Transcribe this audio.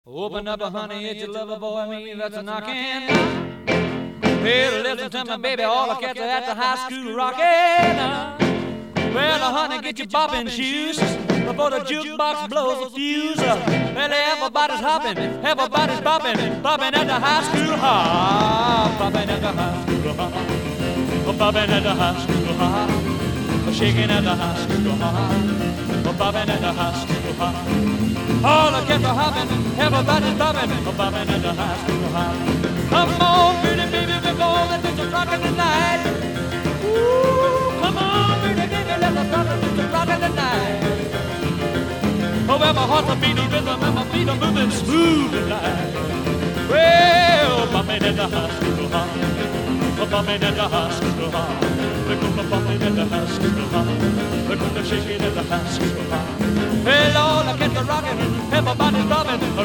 Open up, honey, it's your lover boy, me that's a knocking. Hey, listen to me, baby, all the cats are at the high school rocking. Well, honey, get your bopping shoes before the jukebox blows a fuse. Well, everybody's hopping, everybody's bopping, bopping at the high school hop, bopping at the high school hop, bopping at the high school hop, shaking at the high school hop, bopping at the high school hop. All the cats are hopping, everybody's bopping, bopping at the high school hop. Come on, pretty baby, we're going to the rockin' tonight. Ooh, come on, pretty baby, let's rock it to the rockin' tonight. Oh, well, my heart's a beating rhythm and my feet are moving smooth tonight. Well, bopping at the high school hop, bopping at the high school hop. We're gonna bopping at the high school hop, we're gonna shake it at the high school hop. Well, all the cats are rocking, everybody's bopping.